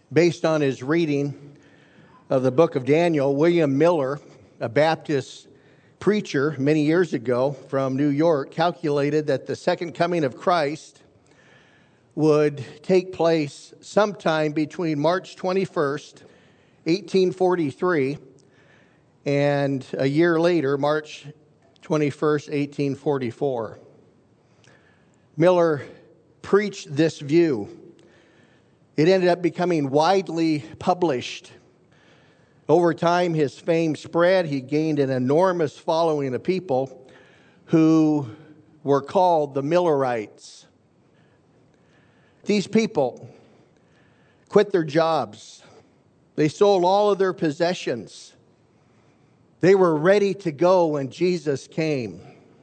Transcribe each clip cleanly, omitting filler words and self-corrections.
Based on his reading of the book of Daniel, William Miller, a Baptist preacher many years ago from New York, calculated that the second coming of Christ would take place sometime between March 21st, 1843, and a year later, March 21st, 1844. Miller preached this view. It ended up becoming widely published. Over time, his fame spread. He gained an enormous following of people who were called the Millerites. These people quit their jobs. They sold all of their possessions. They were ready to go when Jesus came.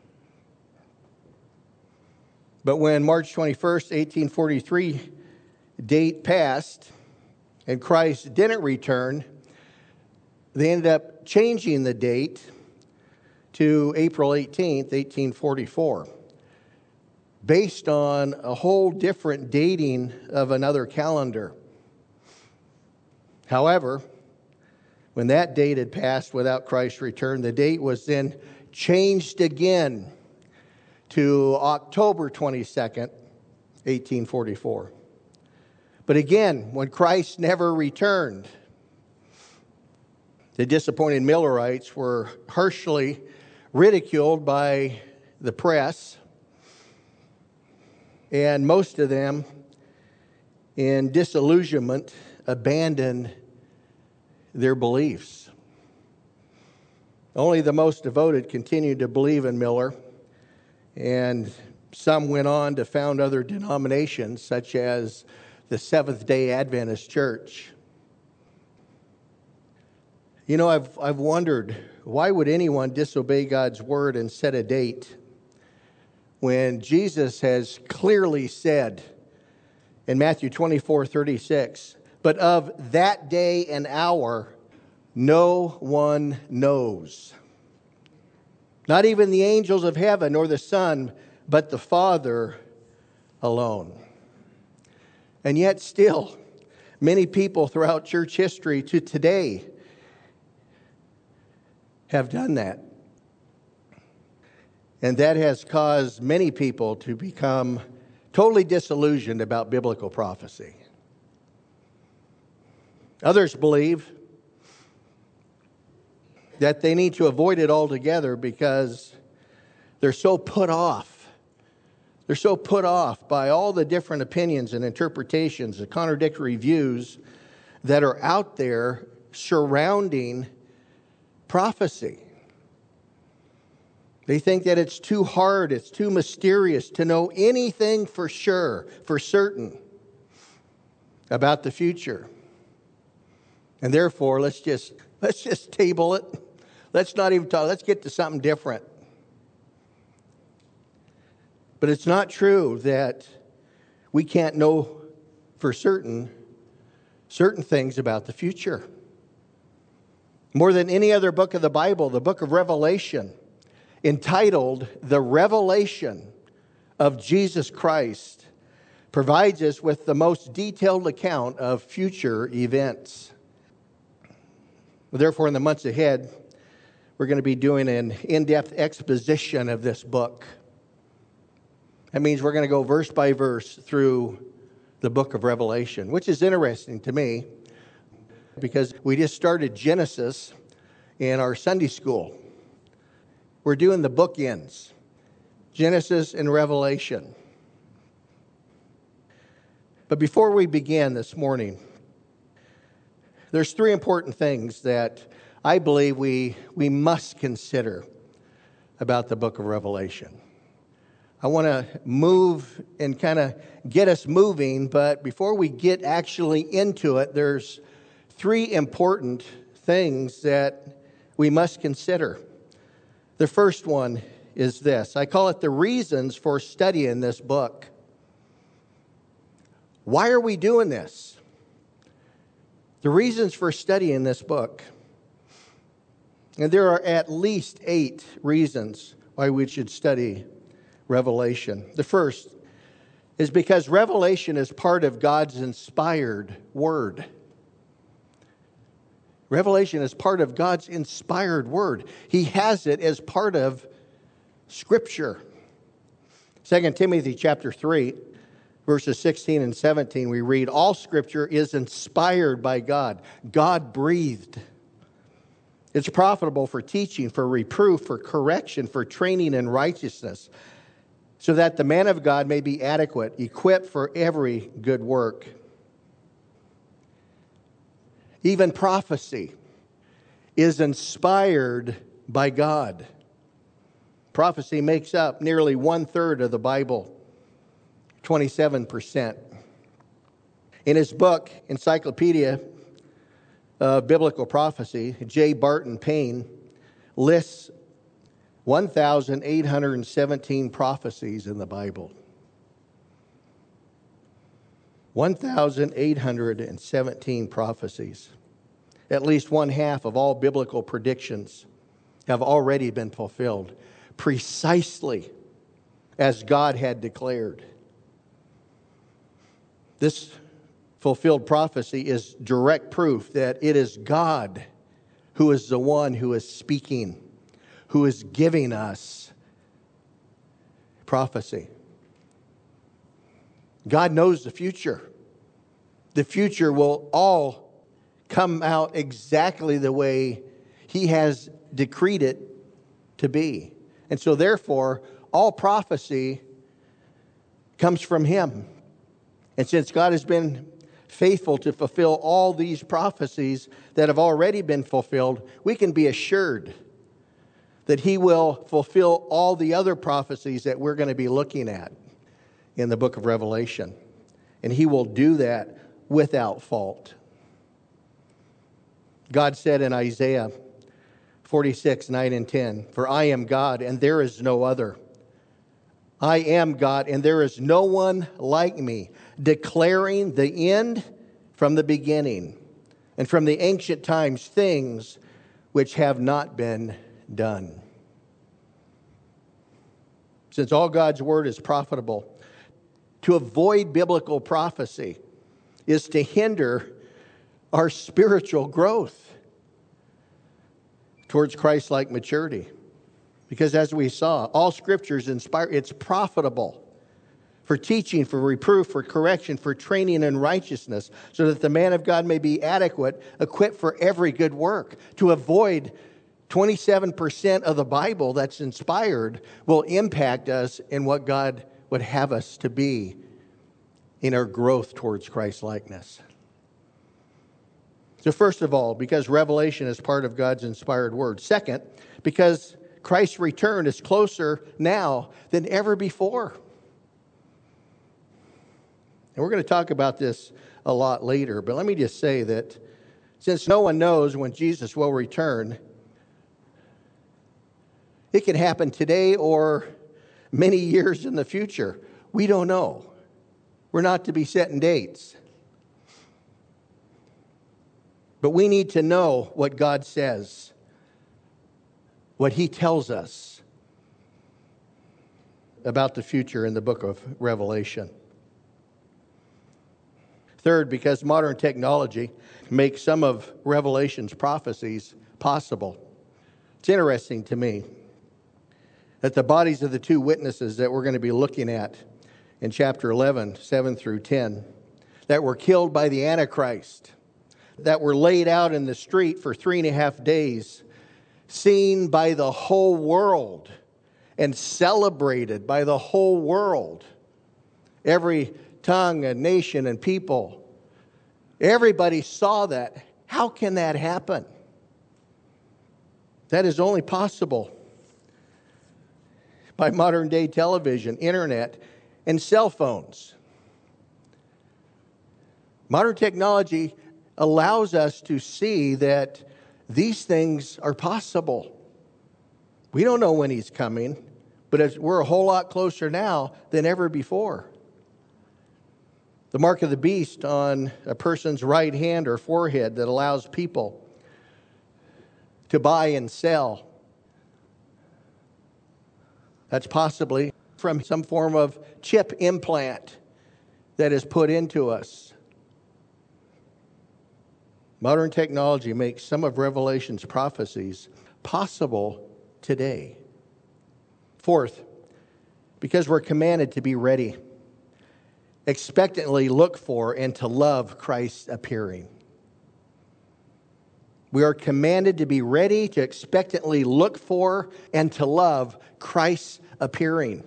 But when March 21st, 1843 date passed and Christ didn't return, they ended up changing the date to April 18th, 1844, based on a whole different dating of another calendar. However, when that date had passed without Christ's return, the date was then changed again to October 22nd, 1844. But again, when Christ never returned, the disappointed Millerites were harshly ridiculed by the press, and most of them, in disillusionment, abandoned their beliefs. Only the most devoted continued to believe in Miller, and some went on to found other denominations, such as the Seventh-day Adventist Church. You know, I've wondered, why would anyone disobey God's word and set a date when Jesus has clearly said in Matthew 24:36, "But of that day and hour no one knows, not even the angels of heaven nor the Son, but the Father alone." And yet still, many people throughout church history to today have done that. And that has caused many people to become totally disillusioned about biblical prophecy. Others believe that they need to avoid it altogether because they're so put off. They're so put off by all the different opinions and interpretations, the contradictory views that are out there surrounding prophecy. They think that it's too hard, it's too mysterious to know anything for sure, for certain, about the future. And therefore, let's just table it. Let's not even talk. Let's get to something different. But it's not true that we can't know for certain things about the future. More than any other book of the Bible, the book of Revelation, entitled The Revelation of Jesus Christ, provides us with the most detailed account of future events. Therefore, in the months ahead, we're going to be doing an in-depth exposition of this book. That means we're going to go verse by verse through the book of Revelation, which is interesting to me because we just started Genesis in our Sunday school. We're doing the bookends, Genesis and Revelation. But before we begin this morning, there's three important things that I believe we must consider about the book of Revelation. I want to move and kind of get us moving, but before we get actually into it, there's three important things that we must consider. The first one is this. I call it the reasons for studying this book. Why are we doing this? The reasons for studying this book. And there are at least 8 reasons why we should study Revelation. The first is because revelation is part of God's inspired word. Revelation is part of God's inspired word. He has it as part of Scripture. 2 Timothy chapter 3, verses 16 and 17, we read, all Scripture is inspired by God. God breathed. It's profitable for teaching, for reproof, for correction, for training in righteousness, so that the man of God may be adequate, equipped for every good work. Even prophecy is inspired by God. Prophecy makes up nearly 1/3 of the Bible, 27%. In his book, Encyclopedia of Biblical Prophecy, J. Barton Payne lists 1,817 prophecies in the Bible. 1,817 prophecies. At least 1/2 of all biblical predictions have already been fulfilled, precisely as God had declared. This fulfilled prophecy is direct proof that it is God who is the one who is speaking, who is giving us prophecy. God knows the future. The future will all come out exactly the way He has decreed it to be. And so therefore, all prophecy comes from Him. And since God has been faithful to fulfill all these prophecies that have already been fulfilled, we can be assured that He will fulfill all the other prophecies that we're going to be looking at in the book of Revelation. And He will do that without fault. God said in Isaiah 46, 9 and 10, for I am God and there is no other. I am God and there is no one like me, declaring the end from the beginning, and from the ancient times things which have not been done. Since all God's word is profitable, to avoid biblical prophecy is to hinder our spiritual growth towards Christ-like maturity. Because as we saw, all Scripture is inspired. It's profitable for teaching, for reproof, for correction, for training in righteousness, so that the man of God may be adequate, equipped for every good work. To avoid 27% of the Bible that's inspired will impact us in what God would have us to be in our growth towards Christ-likeness. So first of all, because revelation is part of God's inspired word. Second, because Christ's return is closer now than ever before. And we're going to talk about this a lot later, but let me just say that since no one knows when Jesus will return, it can happen today or many years in the future. We don't know. We're not to be setting dates. But we need to know what God says, what He tells us about the future in the book of Revelation. Third, because modern technology makes some of Revelation's prophecies possible. It's interesting to me that the bodies of the two witnesses that we're going to be looking at in chapter 11, 7 through 10, that were killed by the Antichrist, that were laid out in the street for 3.5 days, seen by the whole world and celebrated by the whole world. Every tongue and nation and people, everybody saw that. How can that happen? That is only possible by modern day television, internet, and cell phones. Modern technology allows us to see that these things are possible. We don't know when He's coming, but we're a whole lot closer now than ever before. The mark of the beast on a person's right hand or forehead that allows people to buy and sell. That's possibly from some form of chip implant that is put into us. Modern technology makes some of Revelation's prophecies possible today. Fourth, because we're commanded to be ready, expectantly look for and to love Christ's appearing. We are commanded to be ready, to expectantly look for and to love Christ's appearing.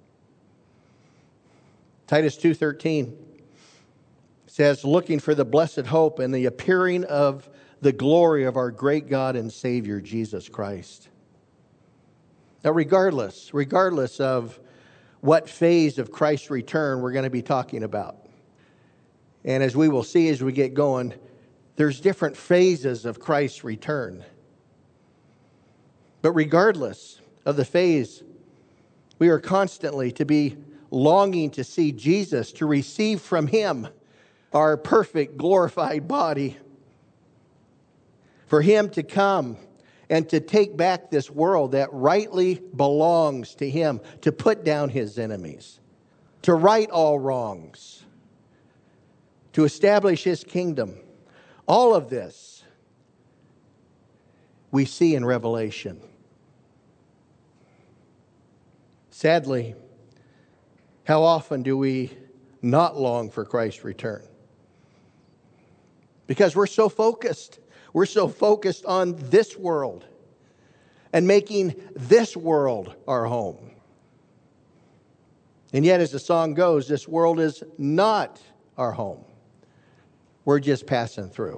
Titus 2:13 says, looking for the blessed hope and the appearing of the glory of our great God and Savior, Jesus Christ. Now, regardless of what phase of Christ's return we're going to be talking about, and as we will see as we get going, there's different phases of Christ's return. But regardless of the phase, we are constantly to be longing to see Jesus, to receive from Him our perfect, glorified body, for Him to come and to take back this world that rightly belongs to Him, to put down His enemies, to right all wrongs, to establish His kingdom. All of this we see in Revelation. Sadly, how often do we not long for Christ's return? Because we're so focused. We're so focused on this world and making this world our home. And yet, as the song goes, this world is not our home. We're just passing through.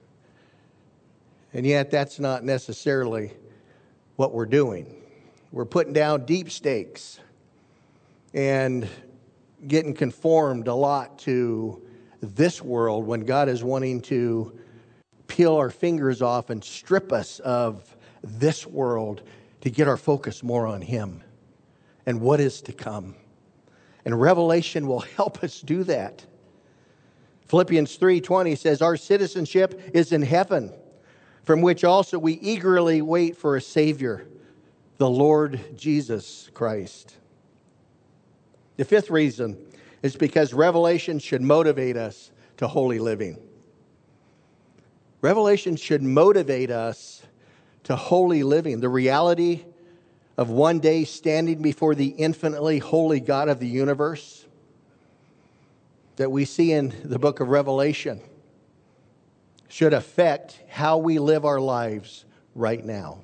And yet, that's not necessarily what we're doing. We're putting down deep stakes and getting conformed a lot to this world when God is wanting to peel our fingers off and strip us of this world to get our focus more on Him and what is to come. And Revelation will help us do that. Philippians 3:20 says, our citizenship is in heaven, from which also we eagerly wait for a Savior, the Lord Jesus Christ. The fifth reason is because Revelation should motivate us to holy living. Revelation should motivate us to holy living. The reality of one day standing before the infinitely holy God of the universe that we see in the book of Revelation should affect how we live our lives right now.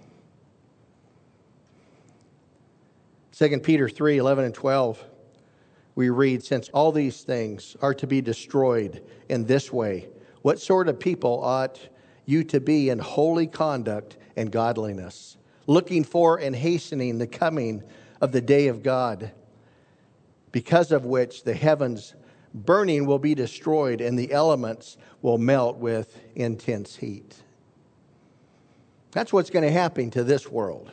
2 Peter 3:11 and 12. We read, since all these things are to be destroyed in this way, what sort of people ought you to be in holy conduct and godliness, looking for and hastening the coming of the day of God, because of which the heavens burning will be destroyed and the elements will melt with intense heat. That's what's going to happen to this world.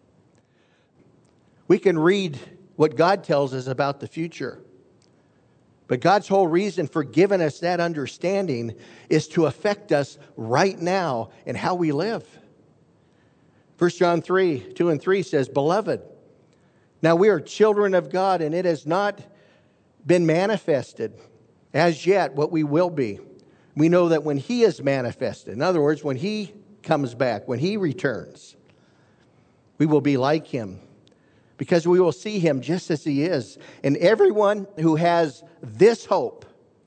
We can read what God tells us about the future. But God's whole reason for giving us that understanding is to affect us right now in how we live. 1 John 3:2 and 3 says, beloved, now we are children of God, and it has not been manifested as yet what we will be. We know that when He is manifested, in other words, when He comes back, when He returns, we will be like Him, because we will see Him just as He is. And everyone who has this hope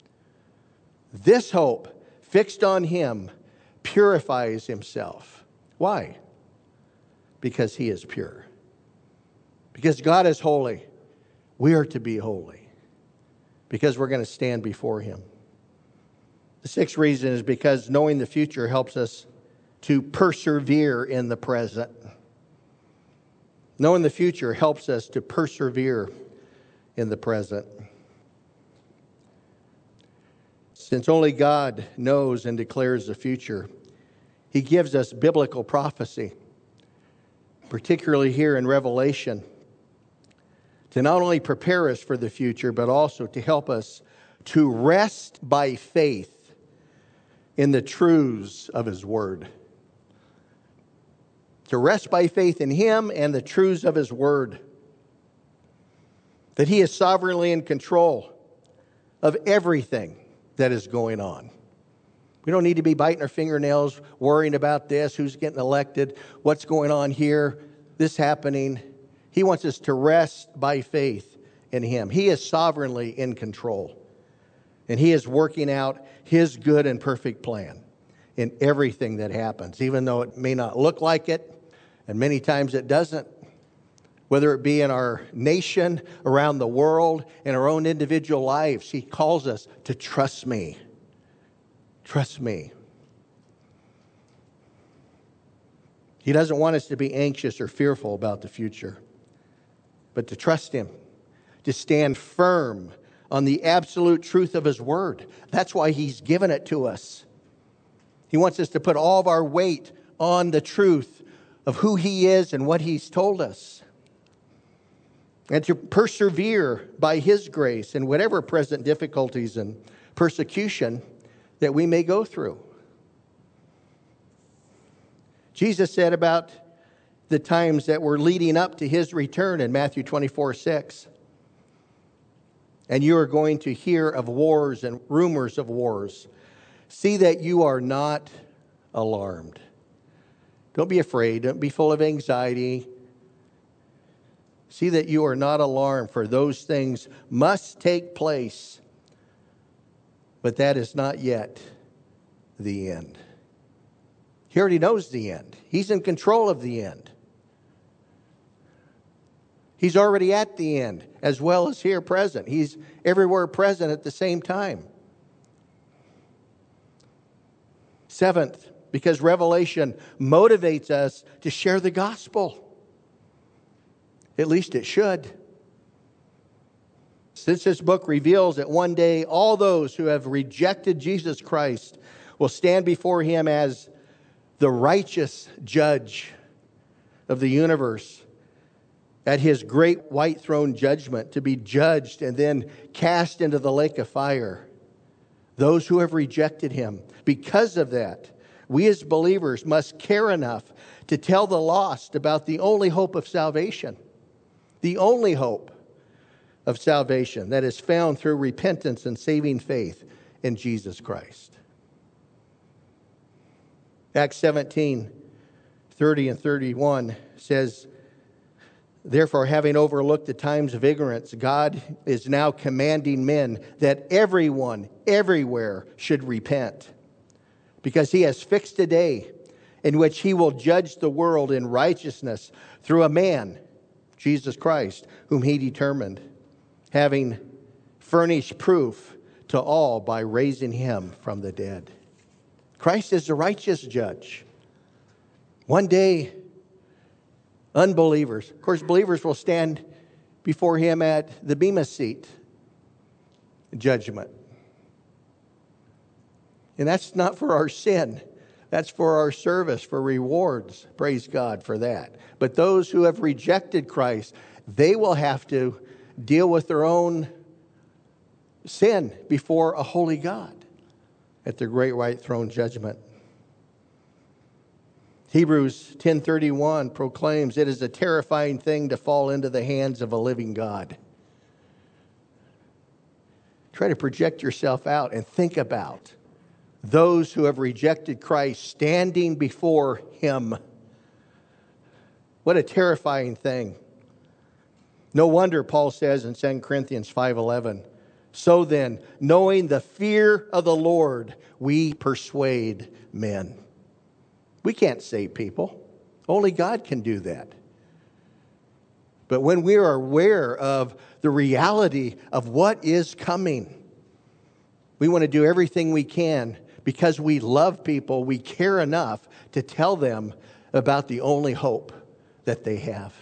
fixed on Him, purifies himself. Why? Because He is pure. Because God is holy, we are to be holy, because we're going to stand before Him. The sixth reason is because knowing the future helps us to persevere in the present. Knowing the future helps us to persevere in the present. Since only God knows and declares the future, He gives us biblical prophecy, particularly here in Revelation, to not only prepare us for the future, but also to help us to rest by faith in the truths of His Word. To rest by faith in Him and the truths of His Word. That He is sovereignly in control of everything that is going on. We don't need to be biting our fingernails, worrying about this, who's getting elected, what's going on here, this happening. He wants us to rest by faith in Him. He is sovereignly in control. And He is working out His good and perfect plan in everything that happens, even though it may not look like it, and many times it doesn't. Whether it be in our nation, around the world, in our own individual lives, He calls us to trust me. Trust me. He doesn't want us to be anxious or fearful about the future, but to trust Him, to stand firm on the absolute truth of His Word. That's why He's given it to us. He wants us to put all of our weight on the truth of who He is and what He's told us, and to persevere by His grace in whatever present difficulties and persecution that we may go through. Jesus said about the times that were leading up to His return in Matthew 24:6, and you are going to hear of wars and rumors of wars. See that you are not alarmed. Don't be afraid. Don't be full of anxiety. See that you are not alarmed, for those things must take place, but that is not yet the end. He already knows the end. He's in control of the end. He's already at the end, as well as here present. He's everywhere present at the same time. Seventh, because Revelation motivates us to share the gospel. At least it should. Since this book reveals that one day all those who have rejected Jesus Christ will stand before Him as the righteous judge of the universe at His great white throne judgment, to be judged and then cast into the lake of fire. Those who have rejected Him. Because of that, we as believers must care enough to tell the lost about the only hope of salvation. The only hope of salvation that is found through repentance and saving faith in Jesus Christ. Acts 17:30 and 31 says, therefore, having overlooked the times of ignorance, God is now commanding men that everyone, everywhere should repent, because He has fixed a day in which He will judge the world in righteousness through a man, Jesus Christ, whom He determined, having furnished proof to all by raising Him from the dead. Christ is the righteous judge. One day, unbelievers, of course, believers will stand before Him at the Bema seat, judgment. And that's not for our sin. That's for our service, for rewards. Praise God for that. But those who have rejected Christ, they will have to deal with their own sin before a holy God at the great white throne judgment. Hebrews 10:31 proclaims, it is a terrifying thing to fall into the hands of a living God. Try to project yourself out and think about those who have rejected Christ standing before Him. What a terrifying thing. No wonder Paul says in 2 Corinthians 5:11, so then, knowing the fear of the Lord, we persuade men. We can't save people. Only God can do that. But when we are aware of the reality of what is coming, we want to do everything we can because we love people. We care enough to tell them about the only hope that they have.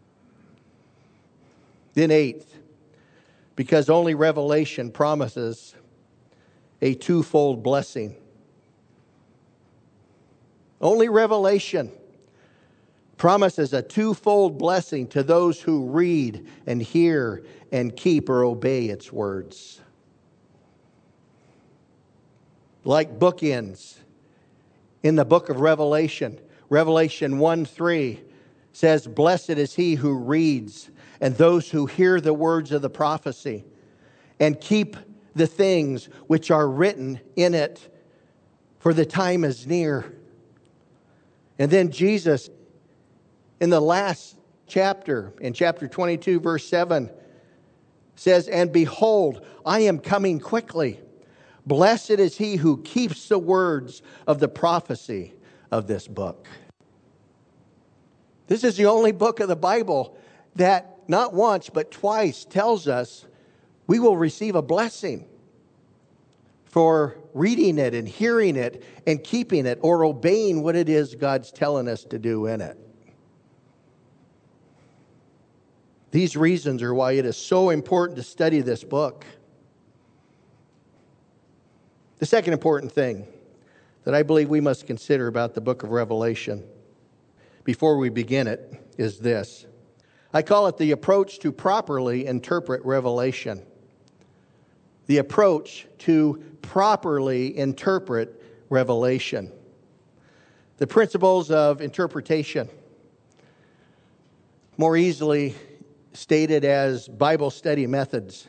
Then eighth, because only Revelation promises a twofold blessing. Only Revelation promises a twofold blessing to those who read and hear and keep or obey its words. Like bookends in the book of Revelation, Revelation 1:3 says, blessed is he who reads and those who hear the words of the prophecy and keep the things which are written in it, for the time is near. And then Jesus, in the last chapter, in chapter 22, verse 7, says, "And behold, I am coming quickly. Blessed is he who keeps the words of the prophecy of this book." This is the only book of the Bible that not once but twice tells us we will receive a blessing for reading it and hearing it and keeping it or obeying what it is God's telling us to do in it. These reasons are why it is so important to study this book. The second important thing that I believe we must consider about the book of Revelation before we begin it is this. I call it the approach to properly interpret Revelation. The approach to properly interpret Revelation. The principles of interpretation, more easily stated as Bible study methods,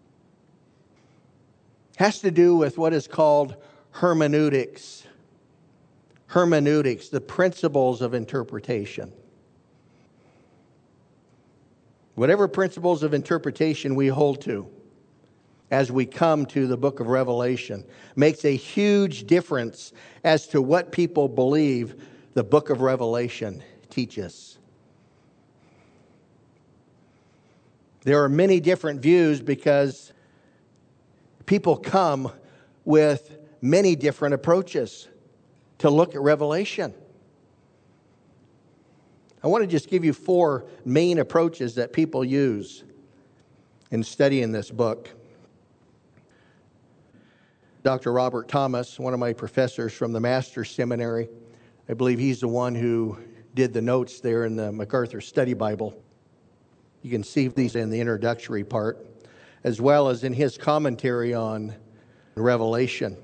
has to do with what is called hermeneutics. Hermeneutics, the principles of interpretation. Whatever principles of interpretation we hold to as we come to the book of Revelation makes a huge difference as to what people believe the book of Revelation teaches. There are many different views because people come with many different approaches to look at Revelation. I want to just give you 4 main approaches that people use in studying this book. Dr. Robert Thomas, one of my professors from the Master's Seminary, I believe he's the one who did the notes there in the MacArthur Study Bible. You can see these in the introductory part, as well as in his commentary on Revelation.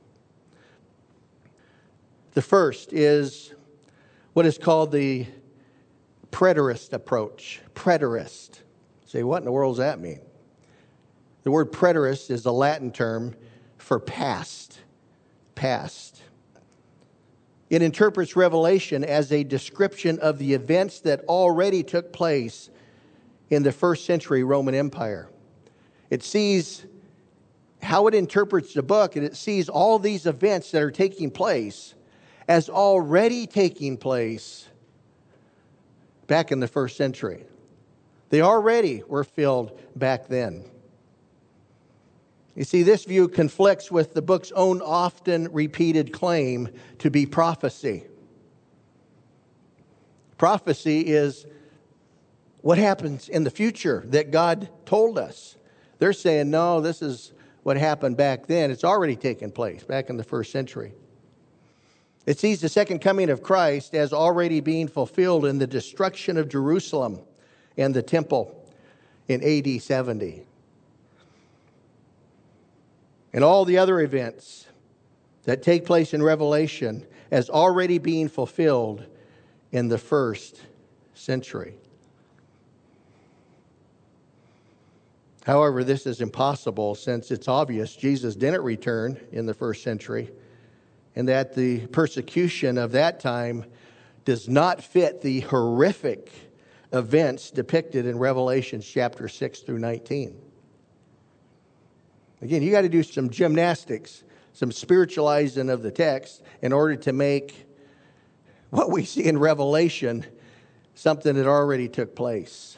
The first is what is called the preterist approach. Preterist. Say, what in the world does that mean? The word preterist is a Latin term for past. Past. It interprets Revelation as a description of the events that already took place in the first century Roman Empire. It sees how it interprets the book, and it sees all these events that are taking place as already taking place back in the first century. They already were filled back then. You see, this view conflicts with the book's own often repeated claim to be prophecy. Prophecy is what happens in the future that God told us. They're saying, no, this is what happened back then. It's already taken place back in the first century. It sees the second coming of Christ as already being fulfilled in the destruction of Jerusalem and the temple in AD 70. And all the other events that take place in Revelation as already being fulfilled in the first century. However, this is impossible since it's obvious Jesus didn't return in the first century, and that the persecution of that time does not fit the horrific events depicted in Revelation chapter 6 through 19. Again, you got to do some gymnastics, some spiritualizing of the text in order to make what we see in Revelation something that already took place.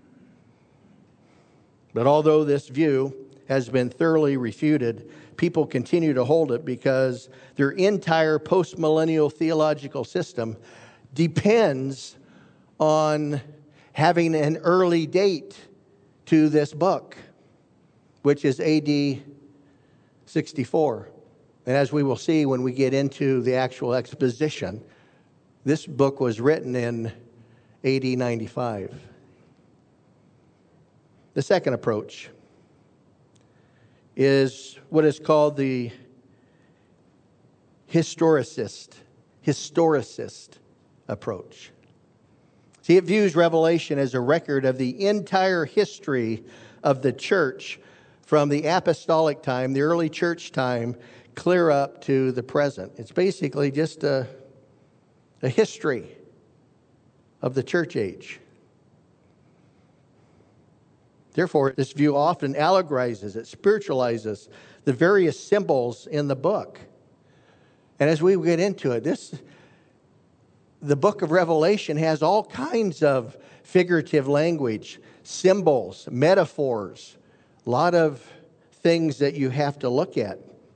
But although this view has been thoroughly refuted, people continue to hold it because their entire postmillennial theological system depends on having an early date to this book, which is AD 64. And as we will see when we get into the actual exposition, this book was written in AD 95. The second approach is what is called the historicist approach. See, it views Revelation as a record of the entire history of the church from the apostolic time, the early church time, clear up to the present. It's basically just a history of the church age. Therefore, this view often allegorizes, it spiritualizes the various symbols in the book. And as we get into it, the book of Revelation has all kinds of figurative language, symbols, metaphors, a lot of things that you have to look at.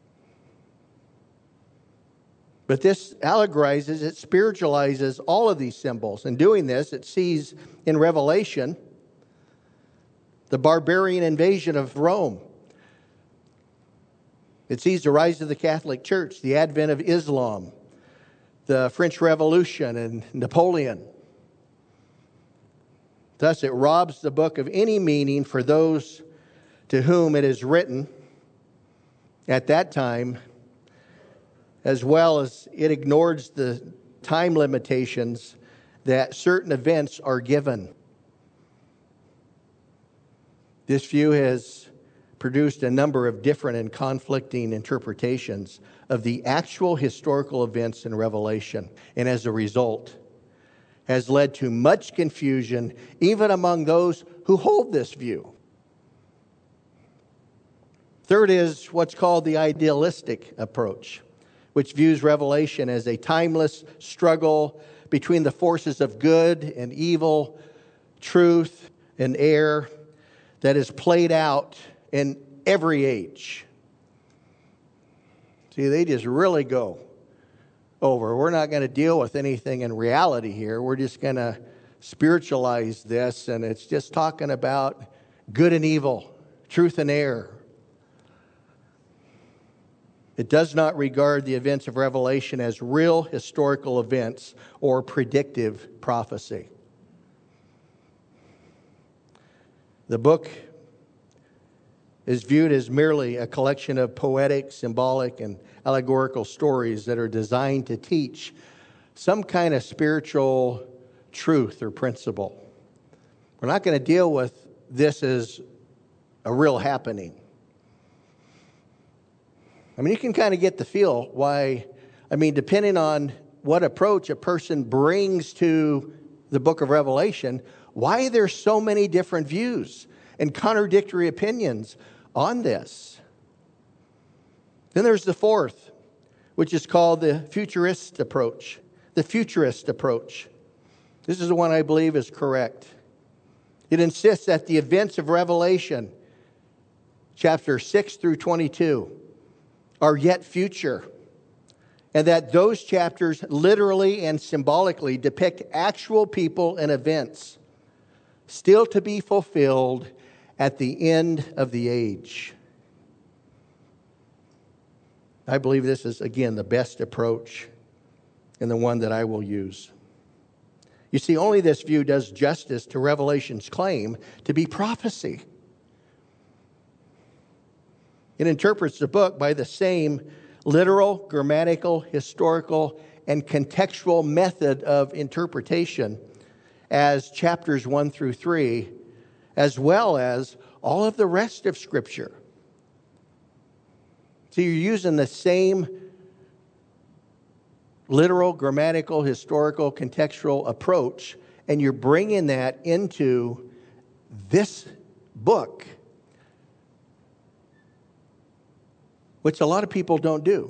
But this allegorizes, it spiritualizes all of these symbols. In doing this, it sees in Revelation the barbarian invasion of Rome. It sees the rise of the Catholic Church, the advent of Islam, the French Revolution, and Napoleon. Thus, it robs the book of any meaning for those to whom it is written at that time, as well as it ignores the time limitations that certain events are given. This view has produced a number of different and conflicting interpretations of the actual historical events in Revelation, and as a result, has led to much confusion even among those who hold this view. Third is what's called the idealistic approach, which views Revelation as a timeless struggle between the forces of good and evil, truth and error, that is played out in every age. See, they just really go over. We're not going to deal with anything in reality here. We're just going to spiritualize this, and it's just talking about good and evil, truth and error. It does not regard the events of Revelation as real historical events or predictive prophecy. The book is viewed as merely a collection of poetic, symbolic, and allegorical stories that are designed to teach some kind of spiritual truth or principle. We're not going to deal with this as a real happening. I mean, you can kind of get the feel why, depending on what approach a person brings to the book of Revelation, why there's so many different views and contradictory opinions on this. Then there's the fourth, which is called the futurist approach. The futurist approach. This is the one I believe is correct. It insists that the events of Revelation, chapter 6 through 22, are yet future, and that those chapters literally and symbolically depict actual people and events still to be fulfilled at the end of the age. I believe this is, again, the best approach and the one that I will use. You see, only this view does justice to Revelation's claim to be prophecy. It interprets the book by the same literal, grammatical, historical, and contextual method of interpretation as chapters 1 through 3, as well as all of the rest of Scripture. So you're using the same literal, grammatical, historical, contextual approach, and you're bringing that into this book, which a lot of people don't do.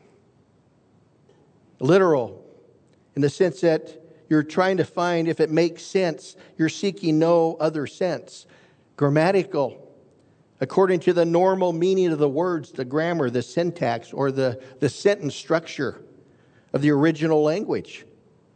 Literal, in the sense that you're trying to find if it makes sense. You're seeking no other sense. Grammatical, according to the normal meaning of the words, the grammar, the syntax, or the sentence structure of the original language.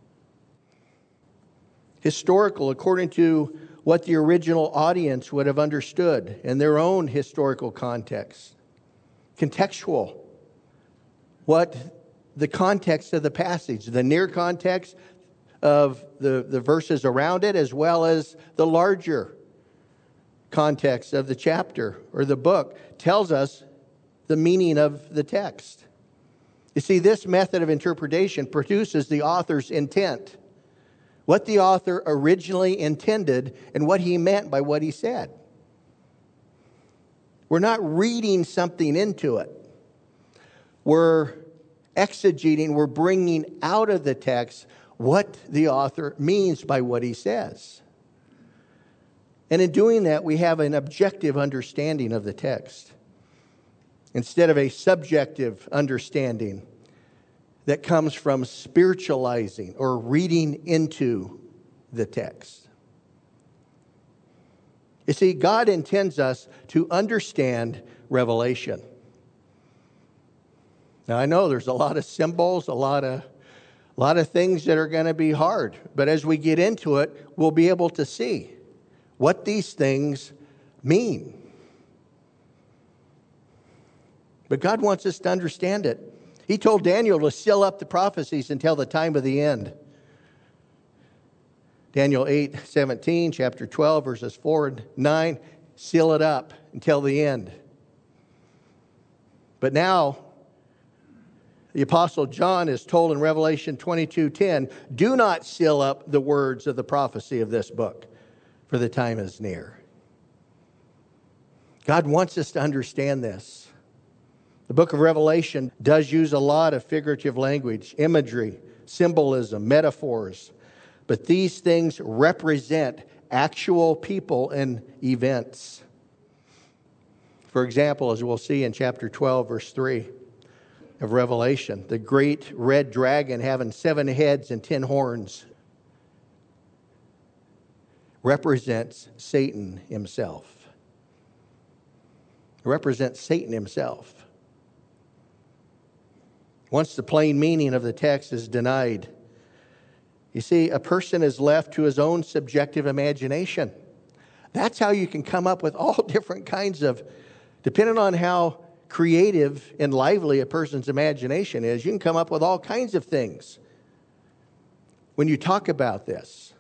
Historical, according to what the original audience would have understood in their own historical context. Contextual, what the context of the passage, the near context of the verses around it, as well as the larger context of the chapter or the book, tells us the meaning of the text. You see, this method of interpretation produces the author's intent, what the author originally intended and what he meant by what he said. We're not reading something into it. We're exegeting, we're bringing out of the text what the author means by what he says. And in doing that, we have an objective understanding of the text instead of a subjective understanding that comes from spiritualizing or reading into the text. You see, God intends us to understand Revelation. Now, I know there's a lot of symbols, a lot of things that are going to be hard. But as we get into it, we'll be able to see what these things mean. But God wants us to understand it. He told Daniel to seal up the prophecies until the time of the end. Daniel 8:17, chapter 12, verses 4 and 9, seal it up until the end. But now, the Apostle John is told in Revelation 22:10, do not seal up the words of the prophecy of this book, for the time is near. God wants us to understand this. The book of Revelation does use a lot of figurative language, imagery, symbolism, metaphors, but these things represent actual people and events. For example, as we'll see in chapter 12, verse 3 of Revelation, the great red dragon having 7 heads and 10 horns represents Satan himself. It represents Satan himself. Once the plain meaning of the text is denied, you see, a person is left to his own subjective imagination. That's how you can come up with all different kinds of, depending on how creative and lively a person's imagination is, you can come up with all kinds of things when you talk about this.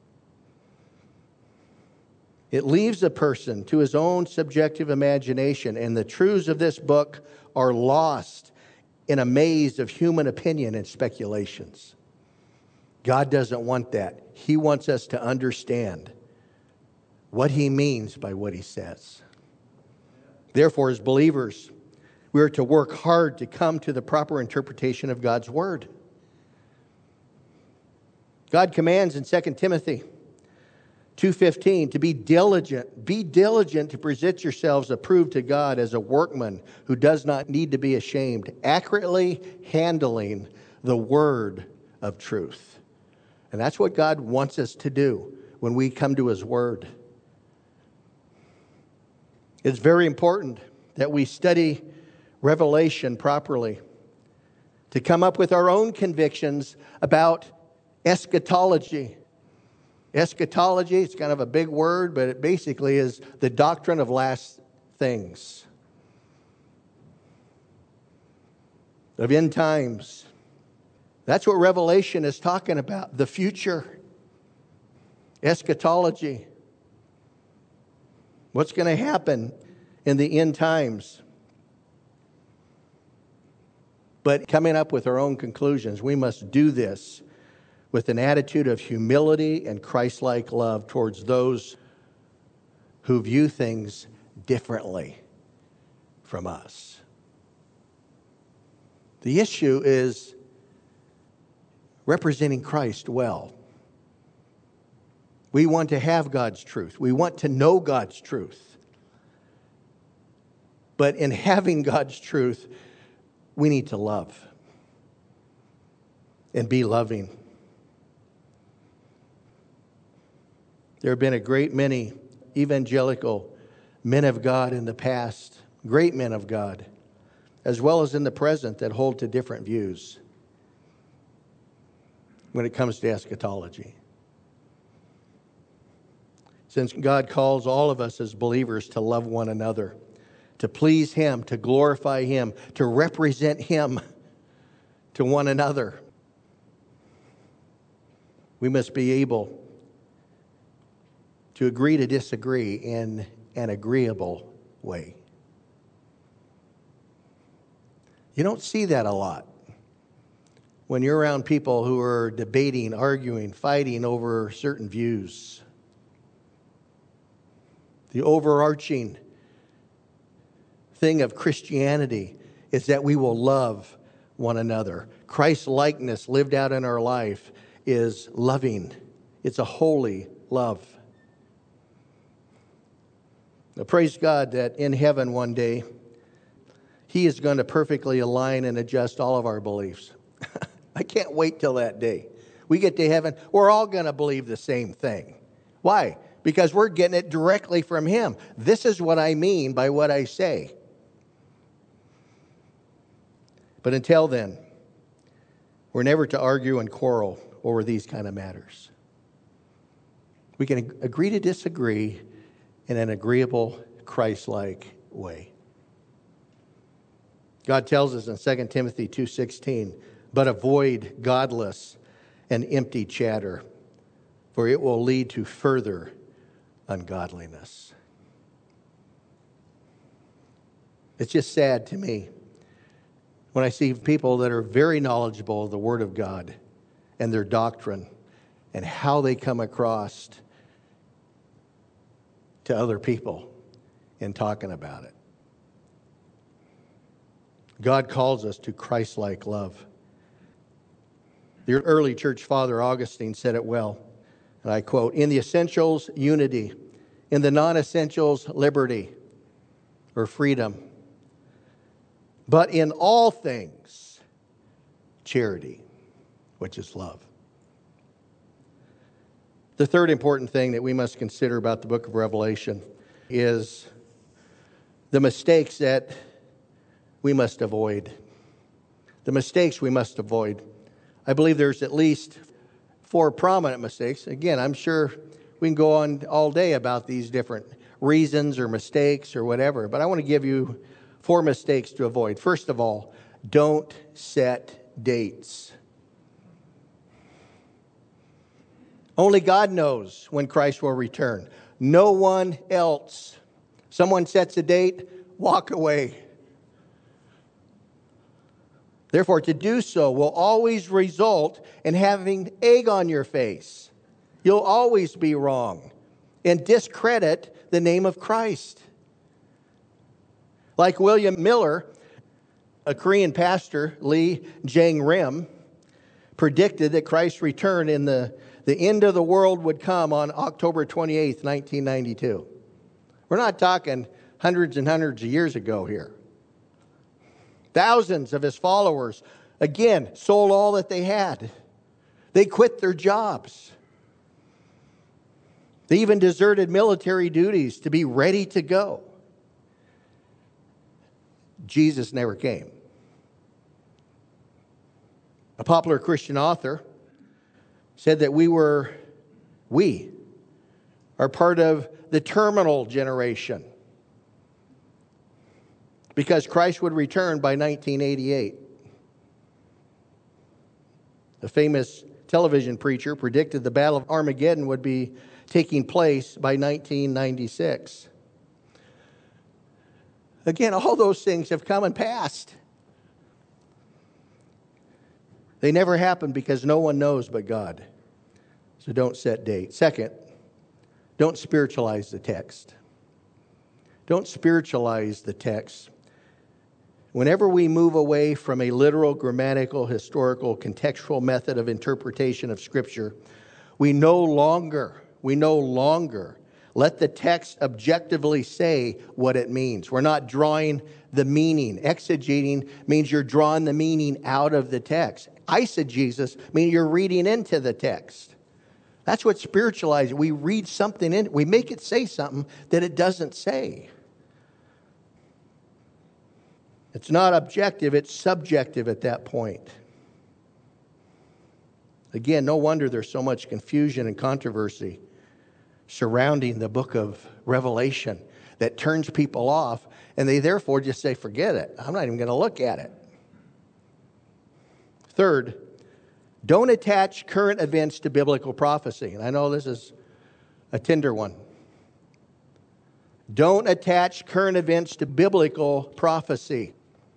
It leaves a person to his own subjective imagination, and the truths of this book are lost in a maze of human opinion and speculations. God doesn't want that. He wants us to understand what he means by what he says. Therefore, as believers, we are to work hard to come to the proper interpretation of God's word. God commands in 2 Timothy 2:15 to be diligent. Be diligent to present yourselves approved to God as a workman who does not need to be ashamed, accurately handling the word of truth. And that's what God wants us to do when we come to his word. It's very important that we study Revelation properly, to come up with our own convictions about eschatology. Eschatology, it's kind of a big word, but it basically is the doctrine of last things, of end times. That's what Revelation is talking about, the future. Eschatology. What's going to happen in the end times? But coming up with our own conclusions, we must do this with an attitude of humility and Christ-like love towards those who view things differently from us. The issue is representing Christ well. We want to have God's truth. We want to know God's truth. But in having God's truth, we need to love and be loving. There have been a great many evangelical men of God in the past, great men of God, as well as in the present, that hold to different views when it comes to eschatology. Since God calls all of us as believers to love one another, to please him, to glorify him, to represent him to one another, we must be able to agree to disagree in an agreeable way. You don't see that a lot when you're around people who are debating, arguing, fighting over certain views. The overarching thing of Christianity is that we will love one another. Christ's likeness lived out in our life is loving. It's a holy love. Now, praise God that in heaven one day, He is going to perfectly align and adjust all of our beliefs. I can't wait till that day. We get to heaven, we're all going to believe the same thing. Why? Because we're getting it directly from Him. This is what I mean by what I say. But until then, we're never to argue and quarrel over these kind of matters. We can agree to disagree in an agreeable, Christ-like way. God tells us in 2 Timothy 2:16, but avoid godless and empty chatter, for it will lead to further ungodliness. It's just sad to me when I see people that are very knowledgeable of the Word of God and their doctrine and how they come across to other people in talking about it. God calls us to Christ-like love. The early church father Augustine said it well, and I quote, "In the essentials, unity. In the non-essentials, liberty or freedom. But in all things, charity," which is love. The third important thing that we must consider about the book of Revelation is the mistakes that we must avoid. The mistakes we must avoid. I believe there's at least 4 prominent mistakes. Again, I'm sure we can go on all day about these different reasons or mistakes or whatever, but I want to give you 4 mistakes to avoid. First of all, don't set dates. Only God knows when Christ will return. No one else. Someone sets a date, walk away. Therefore, to do so will always result in having egg on your face. You'll always be wrong and discredit the name of Christ. Like William Miller, a Korean pastor, Lee Jang-rim, predicted that Christ's return in the end of the world would come on October 28th, 1992. We're not talking hundreds and hundreds of years ago here. Thousands of his followers, again, sold all that they had. They quit their jobs. They even deserted military duties to be ready to go. Jesus never came. A popular Christian author said that we are part of the terminal generation because Christ would return by 1988. The famous television preacher predicted the Battle of Armageddon would be taking place by 1996. Again, all those things have come and passed. They never happened because no one knows but God. So don't set dates. Second, don't spiritualize the text. Don't spiritualize the text. Whenever we move away from a literal, grammatical, historical, contextual method of interpretation of Scripture, we no longer let the text objectively say what it means. We're not drawing the meaning. Exegeting means you're drawing the meaning out of the text. Eisegesis means you're reading into the text. That's what spiritualizing. We read something in, we make it say something that it doesn't say. It's not objective, it's subjective at that point. Again, no wonder there's so much confusion and controversy surrounding the book of Revelation that turns people off, and they therefore just say, forget it. I'm not even going to look at it. Third, don't attach current events to biblical prophecy. And I know this is a tender one. Don't attach current events to biblical prophecy.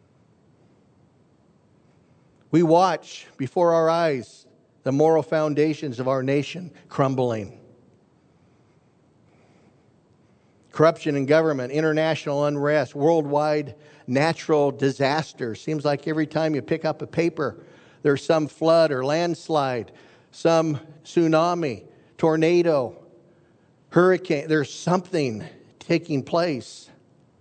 We watch before our eyes the moral foundations of our nation crumbling. Corruption in government, international unrest, worldwide natural disasters. Seems like every time you pick up a paper, there's some flood or landslide, some tsunami, tornado, hurricane. There's something taking place.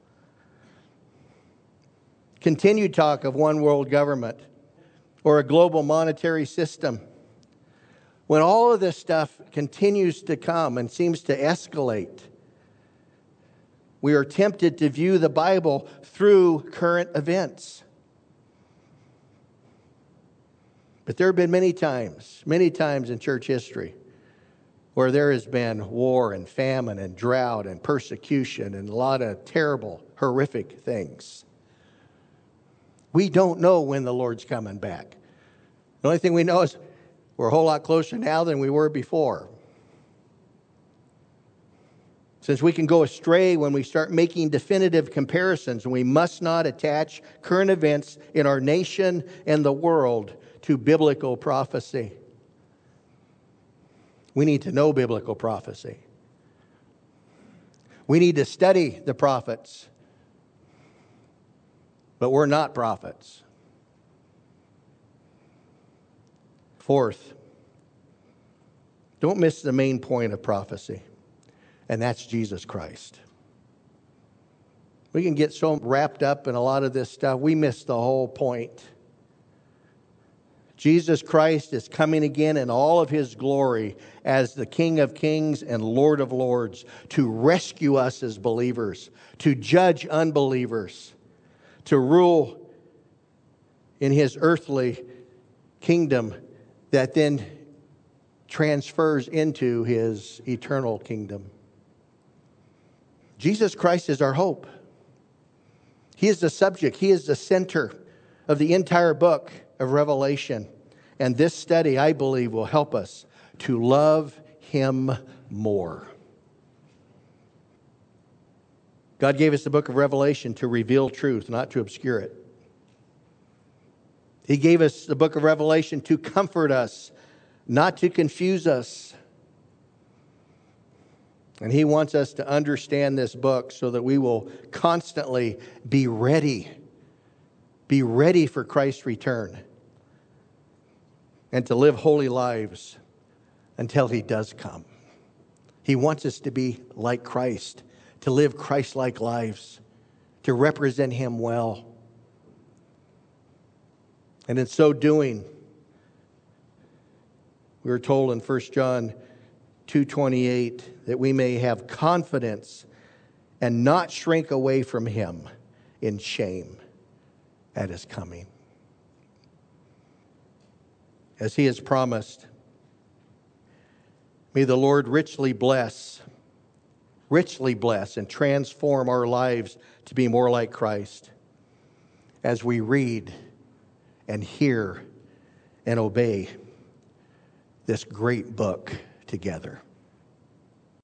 Continued talk of one world government or a global monetary system. When all of this stuff continues to come and seems to escalate, we are tempted to view the Bible through current events. But there have been many times in church history where there has been war and famine and drought and persecution and a lot of terrible, horrific things. We don't know when the Lord's coming back. The only thing we know is we're a whole lot closer now than we were before. Since we can go astray when we start making definitive comparisons, and we must not attach current events in our nation and the world to biblical prophecy. We need to know biblical prophecy. We need to study the prophets. But we're not prophets. Fourth, don't miss the main point of prophecy, and that's Jesus Christ. We can get so wrapped up in a lot of this stuff, we miss the whole point. Jesus Christ is coming again in all of His glory as the King of Kings and Lord of Lords to rescue us as believers, to judge unbelievers, to rule in His earthly kingdom that then transfers into His eternal kingdom. Jesus Christ is our hope. He is the subject. He is the center of the entire book of Revelation. And this study, I believe, will help us to love Him more. God gave us the book of Revelation to reveal truth, not to obscure it. He gave us the book of Revelation to comfort us, not to confuse us. And He wants us to understand this book so that we will constantly be ready for Christ's return and to live holy lives until He does come. He wants us to be like Christ, to live Christ-like lives, to represent Him well. And in so doing, we are told in 1 John 2:28 that we may have confidence and not shrink away from Him in shame at His coming. As He has promised, may the Lord richly bless and transform our lives to be more like Christ as we read and hear and obey this great book together.